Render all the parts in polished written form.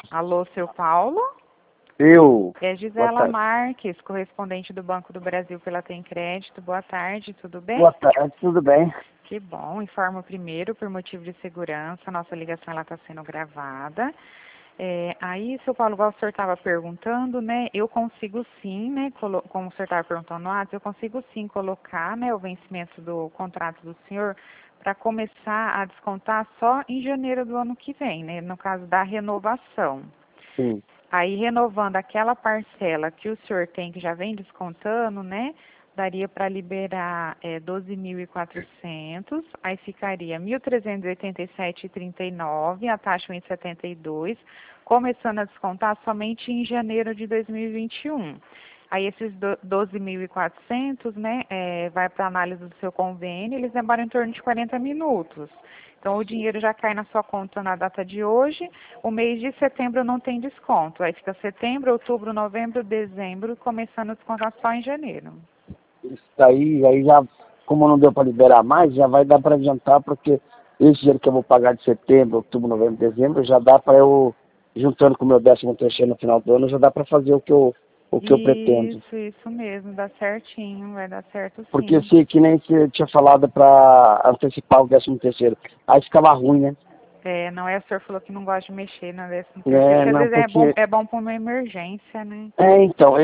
Alô, seu Paulo? Eu. É Boa Gisela tarde. Marques, correspondente do Banco do Brasil pela Tem Crédito. Boa tarde, tudo bem? Boa tarde, tudo bem? Que bom. Informo primeiro, por motivo de segurança, nossa ligação está sendo gravada. Aí, seu Paulo, igual o senhor estava perguntando, né, eu consigo sim, né, como o senhor estava perguntando no WhatsApp, eu consigo sim colocar, né, o vencimento do contrato do senhor para começar a descontar só em janeiro do ano que vem, né, no caso da renovação. Sim. Aí, renovando aquela parcela que o senhor tem, que já vem descontando, né, daria para liberar 12.400, aí ficaria 1.387,39, a taxa 1,72, começando a descontar somente em janeiro de 2021. Aí esses 12.400, né, vai para análise do seu convênio, eles demoram em torno de 40 minutos. Então, o dinheiro já cai na sua conta na data de hoje. O mês de setembro não tem desconto. Aí fica setembro, outubro, novembro, dezembro, começando a descontar só em janeiro. Isso aí já, como não deu para liberar mais, já vai dar para adiantar, porque esse dinheiro que eu vou pagar de setembro, outubro, novembro, dezembro, já dá para eu, juntando com o meu 13º no final do ano, já dá para fazer o que eu pretendo. Isso mesmo, dá certinho, vai dar certo Porque sim. se, que nem você tinha falado para antecipar o 13º, aí ficava ruim, né? Não é, o senhor falou que não gosta de mexer na 13º, porque às Não, vezes porque... é bom para uma emergência, né? Então,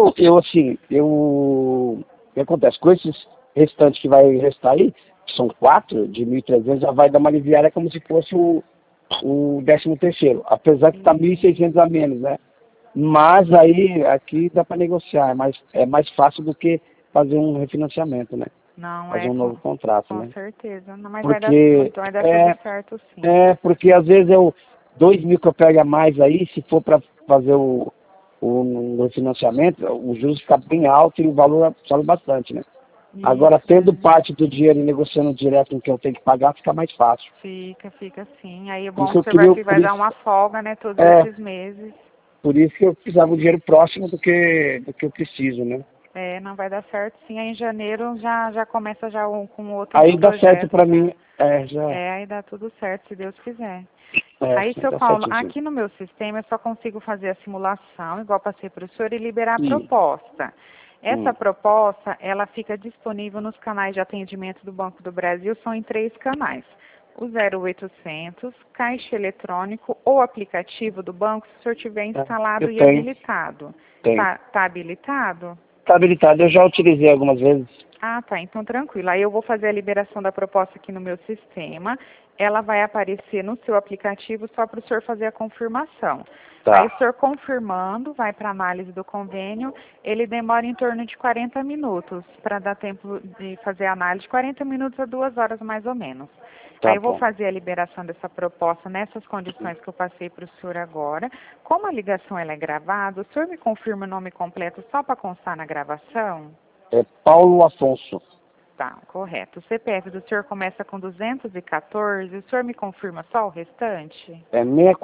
o que acontece? Com esses restantes que vai restar aí, que são 4 de 1.300, já vai dar uma aliviada como se fosse o 13º, apesar que está 1.600 a menos, né? Mas aí, aqui dá para negociar, é mais fácil do que fazer um refinanciamento, né? Não, Fazer um novo contrato, com né? certeza. Não, mas Porque, vai dar tudo certo sim. porque às vezes 2.000 que eu pego a mais aí, se for para fazer o refinanciamento, o juros fica bem alto e o valor sobe bastante, né? Agora, tendo parte do dinheiro e negociando direto com o que eu tenho que pagar, fica mais fácil. Fica sim. Aí é Por bom isso que eu o senhor queria, vai dar uma folga, né, todos é, esses meses. por isso que eu precisava do dinheiro próximo do que eu preciso, né? Não vai dar certo sim. Aí em janeiro já começa já com outros Aí dá certo projetos para já. mim, Aí dá tudo certo, se Deus quiser. é, Aí, seu dá Paulo, certinho, sim. aqui no meu sistema eu só consigo fazer a simulação, igual passei para o senhor, e liberar a Sim. proposta. Essa proposta, ela fica disponível nos canais de atendimento do Banco do Brasil, são em 3 canais. O 0800, caixa eletrônico ou aplicativo do banco, se o senhor tiver Eu instalado e tenho, habilitado. tenho. Tá habilitado? Tá habilitado, eu já utilizei algumas vezes. Ah, tá. Então, tranquilo. Aí eu vou fazer a liberação da proposta aqui no meu sistema. Ela vai aparecer no seu aplicativo só para o senhor fazer a confirmação. Aí o Tá, senhor confirmando, vai para a análise do convênio, ele demora em torno de 40 minutos, para dar tempo de fazer a análise, 40 minutos a 2 horas mais ou menos. tá Aí eu vou bom. fazer a liberação dessa proposta nessas condições que eu passei para o senhor agora. Como a ligação ela é gravada, o senhor me confirma o nome completo só para constar na gravação? É Paulo Afonso. Tá, correto. O CPF do senhor começa com 214, o senhor me confirma só o restante? É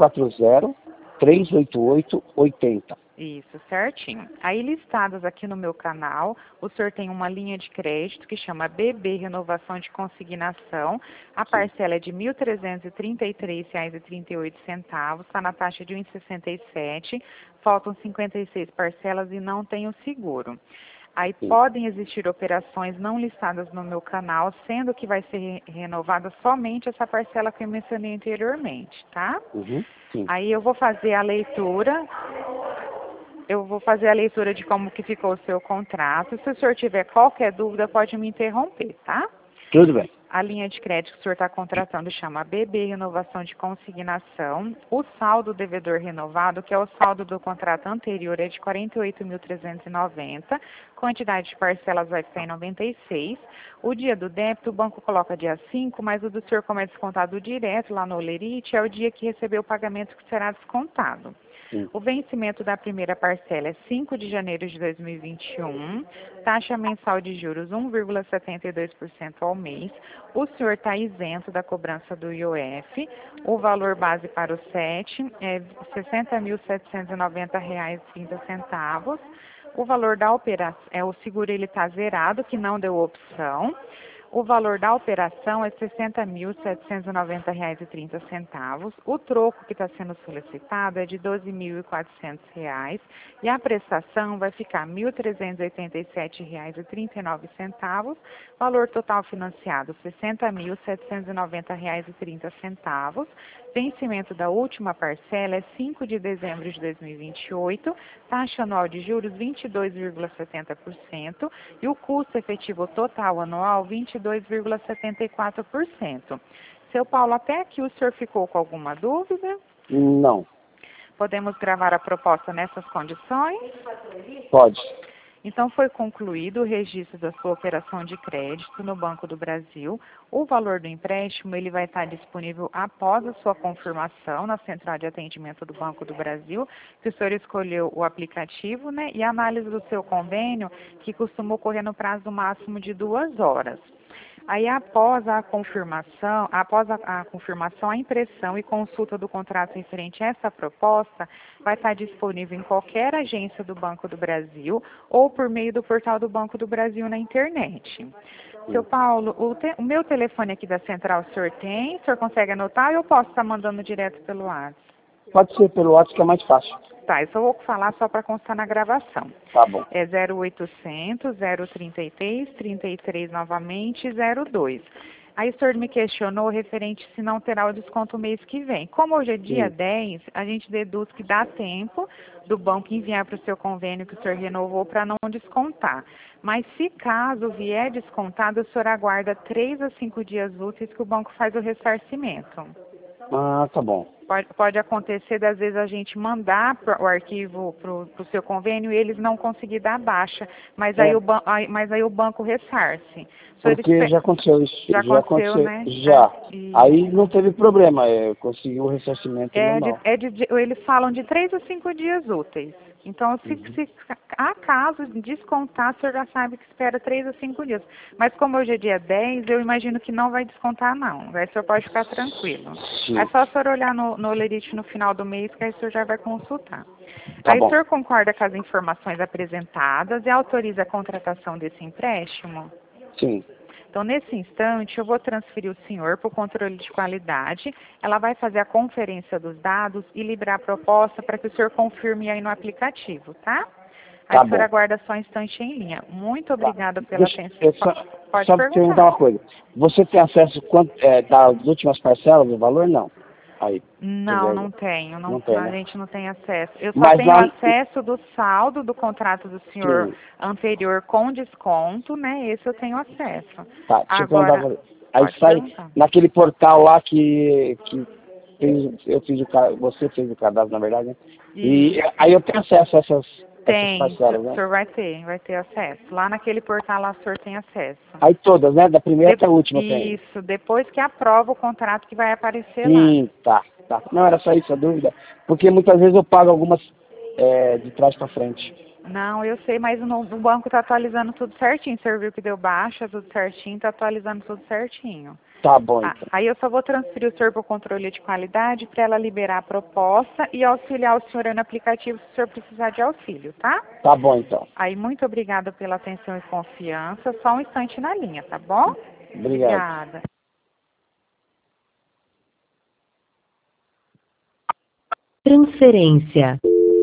640-388-80. Isso, certinho. Aí listados aqui no meu canal, o senhor tem uma linha de crédito que chama BB Renovação de Consignação. A Sim. parcela é de R$ 1.333,38, está na taxa de 1,67. Faltam 56 parcelas e não tem o seguro. Aí Sim. podem existir operações não listadas no meu canal, sendo que vai ser renovada somente essa parcela que eu mencionei anteriormente, tá? Sim. Aí eu vou fazer a leitura. Eu vou fazer a leitura de como que ficou o seu contrato. Se o senhor tiver qualquer dúvida, pode me interromper, tá? Tudo bem. A linha de crédito que o senhor está contratando chama BB Renovação de Consignação. O saldo devedor renovado, que é o saldo do contrato anterior, é de 48.390. Quantidade de parcelas vai ficar em 96. O dia do débito, o banco coloca dia 5, mas o do senhor, como é descontado direto lá no Olerite, é o dia que recebeu o pagamento que será descontado. Sim. O vencimento da primeira parcela é 5 de janeiro de 2021, taxa mensal de juros 1,72% ao mês. O senhor está isento da cobrança do IOF. O valor base para o SET é R$ 60.790,30. O valor da operação, o seguro ele está zerado, que não deu opção. O valor da operação é R$ 60.790,30. O troco que está sendo solicitado é de R$ 12.400 e a prestação vai ficar R$ 1.387,39. Valor total financiado R$ 60.790,30. Vencimento da última parcela é 5 de dezembro de 2028, taxa anual de juros 22,70% e o custo efetivo total anual 22,74%. Seu Paulo, até aqui o senhor ficou com alguma dúvida? Não. Podemos gravar a proposta nessas condições? Pode. Então, foi concluído o registro da sua operação de crédito no Banco do Brasil. O valor do empréstimo ele vai estar disponível após a sua confirmação na central de atendimento do Banco do Brasil, que o senhor escolheu o aplicativo, né, e a análise do seu convênio, que costuma ocorrer no prazo máximo de 2 horas. Aí, após a confirmação, a impressão e consulta do contrato referente a essa proposta vai estar disponível em qualquer agência do Banco do Brasil ou por meio do portal do Banco do Brasil na internet. Seu Paulo, o meu telefone aqui da central o senhor tem? O senhor consegue anotar ou eu posso estar mandando direto pelo WhatsApp? Pode ser pelo WhatsApp, que é mais fácil. Tá, eu só vou falar só para constar na gravação. Tá bom. É 0800 033 33 novamente 02. Aí o senhor me questionou referente se não terá o desconto mês que vem. Como hoje é dia 10, a gente deduz que dá tempo do banco enviar para o seu convênio que o senhor renovou para não descontar. Mas se caso vier descontado, o senhor aguarda 3 a 5 dias úteis que o banco faz o ressarcimento. Ah, tá bom. Pode acontecer, às vezes, a gente mandar o arquivo para o seu convênio e eles não conseguir dar baixa, mas, aí, o banco ressarce. Porque já aconteceu isso. Já aconteceu, né? Já. Aí não teve problema, conseguiu o ressarcimento normal. Eles falam de 3 a 5 dias úteis. Então, se acaso descontar, o senhor já sabe que espera 3 a 5 dias. Mas como hoje é dia 10, eu imagino que não vai descontar, não. Aí o senhor pode ficar tranquilo. Sim. É só o senhor olhar no lerite no final do mês, que aí o senhor já vai consultar. Tá aí bom. O senhor concorda com as informações apresentadas e autoriza a contratação desse empréstimo? Sim. Então, nesse instante, eu vou transferir o senhor para o controle de qualidade. Ela vai fazer a conferência dos dados e liberar a proposta para que o senhor confirme aí no aplicativo, tá? Aí o senhor aguarda só um instante em linha. Muito obrigada pela atenção. Pode só perguntar. perguntar uma coisa. Você tem acesso das últimas parcelas do valor? Não. Aí, não tenho. Não tem, A né? gente não tem acesso. Eu só Mas tenho acesso do saldo do contrato do senhor anterior com desconto, né? Esse eu tenho acesso. Tá, deixa eu Agora, perguntar. Aí sai naquele portal lá que você fez o cadastro, na verdade, né? E aí eu tenho acesso a essas parcelas, né? O senhor vai ter acesso. Lá naquele portal lá o senhor tem acesso. Aí todas, né? Da primeira até a última tem. Isso, depois que aprova o contrato que vai aparecer lá. Sim, tá. Não, era só isso a dúvida. Porque muitas vezes eu pago algumas de trás para frente. Não, eu sei, mas o banco está atualizando tudo certinho. O senhor viu que deu baixa, tudo certinho, está atualizando tudo certinho. Tá bom, então. Aí eu só vou transferir o senhor para o controle de qualidade para ela liberar a proposta e auxiliar o senhor no aplicativo se o senhor precisar de auxílio, tá? Tá bom, então. Aí, muito obrigada pela atenção e confiança. Só um instante na linha, tá bom? Obrigado. Obrigada. Transferência.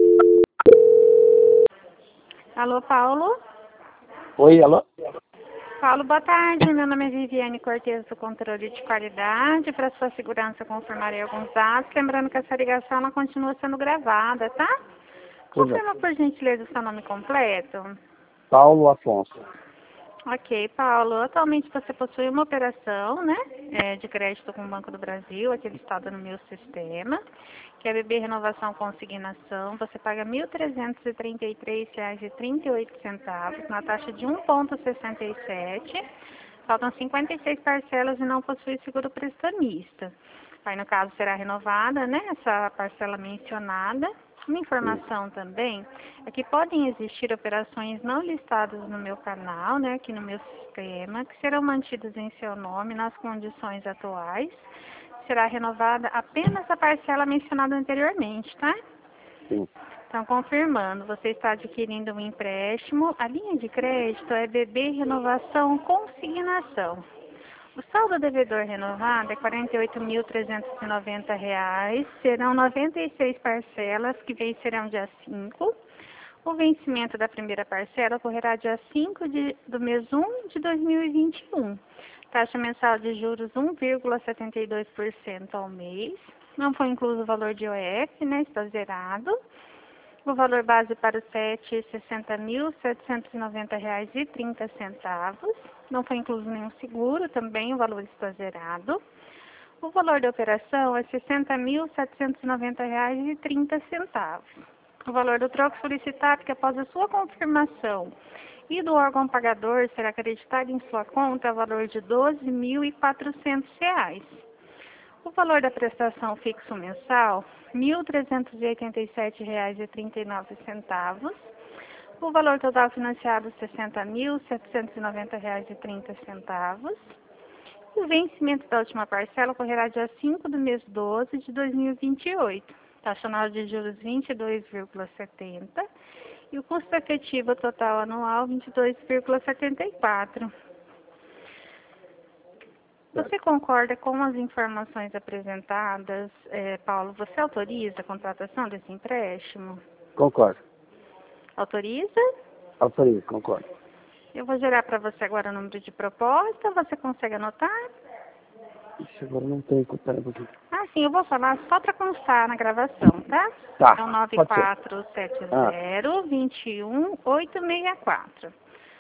Alô, Paulo? Oi, alô? Paulo, boa tarde. Meu nome é Viviane Cortes, do Controle de Qualidade. Para sua segurança, confirmarei alguns dados. Lembrando que essa ligação ela continua sendo gravada, tá? Confirma, por gentileza, o seu nome completo. Paulo Afonso. Ok, Paulo. Atualmente você possui uma operação, né, de crédito com o Banco do Brasil, aqui listado no meu sistema, que é BB Renovação Consignação. Você paga R$ 1.333,38 na taxa de 1,67. Faltam 56 parcelas e não possui seguro prestamista. Aí, no caso, será renovada, né, essa parcela mencionada. Uma informação também é que podem existir operações não listadas no meu canal, né, aqui no meu sistema, que serão mantidas em seu nome nas condições atuais. Será renovada apenas a parcela mencionada anteriormente, tá? Sim. Então, confirmando, você está adquirindo um empréstimo. A linha de crédito é BB Renovação Consignação. O saldo devedor renovado é R$ 48.390. Serão 96 parcelas que vencerão dia 5. O vencimento da primeira parcela ocorrerá dia 5 do mês 1 de 2021. Taxa mensal de juros 1,72% ao mês. Não foi incluso o valor de IOF, né? Está zerado. O valor base para o SET é R$ 60.790,30. Não foi incluso nenhum seguro, também o valor está zerado. O valor da operação é R$ 60.790,30. O valor do troco solicitado, que após a sua confirmação e do órgão pagador será acreditado em sua conta, é o valor de R$ 12.400. O valor da prestação fixo mensal, R$ 1.387,39. O valor total financiado, R$ 60.790,30. O vencimento da última parcela ocorrerá dia 5 do mês 12 de 2028. Taxa anual de juros 22,70 e o custo efetivo total anual 22,74. Você concorda com as informações apresentadas, Paulo? Você autoriza a contratação desse empréstimo? Concordo. Autoriza? Autorizo, concordo. Eu vou gerar para você agora o número de proposta. Você consegue anotar? Isso agora não tem computador aqui. Ah, sim, eu vou falar só para constar na gravação, tá? Tá, É o pode ser. 9470-21864.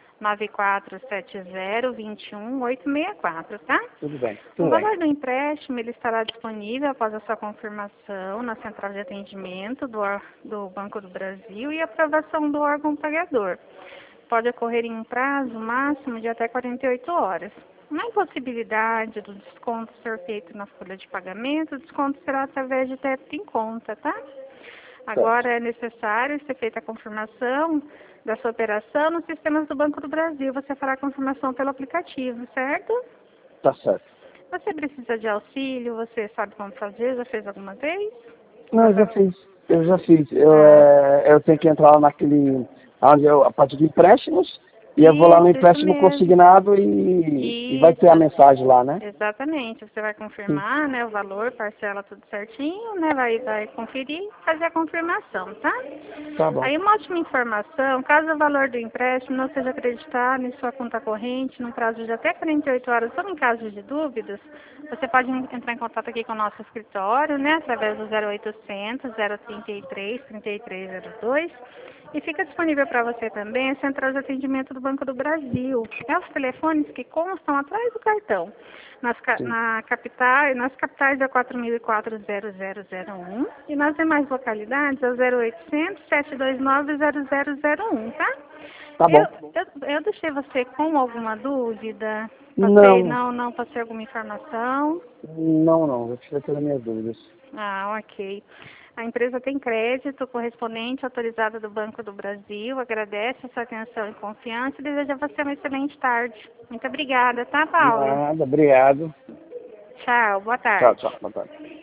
9470-21864, tá? Tudo bem. O Tudo valor bem. do empréstimo ele estará disponível após a sua confirmação na central de atendimento do Banco do Brasil e aprovação do órgão pagador. Pode ocorrer em um prazo máximo de até 48 horas. Na impossibilidade do desconto ser feito na folha de pagamento, o desconto será através de débito em conta, tá? Agora é necessário ser feita a confirmação da sua operação nos sistemas do Banco do Brasil. Você fará a confirmação pelo aplicativo, certo? Tá certo. Você precisa de auxílio? Você sabe como fazer? Já fez alguma vez? Não, eu já fiz. Eu tenho que entrar lá naquele... a parte de empréstimos, e eu vou lá no empréstimo consignado e vai ter a mensagem lá, né? Exatamente. Você vai confirmar, né, o valor, parcela tudo certinho, né? Vai conferir e fazer a confirmação, tá? Tá bom. Aí uma ótima informação, caso o valor do empréstimo não seja acreditado em sua conta corrente, num prazo de até 48 horas ou em caso de dúvidas, você pode entrar em contato aqui com o nosso escritório, né, através do 0800 033 3302. E fica disponível para você também a central de atendimento do Banco do Brasil. É os telefones que constam atrás do cartão. Nas capitais é 4004-0001 e nas demais localidades é 0800 729 0001, tá? Tá bom. Eu deixei você com alguma dúvida? Não passei alguma informação? Não. Eu tive todas as minhas dúvidas. Ah, ok. A empresa tem crédito correspondente autorizado do Banco do Brasil. Agradece a sua atenção e confiança e deseja a você uma excelente tarde. Muito obrigada, tá, Paulo? Nada, obrigado. Tchau, boa tarde. Tchau, boa tarde.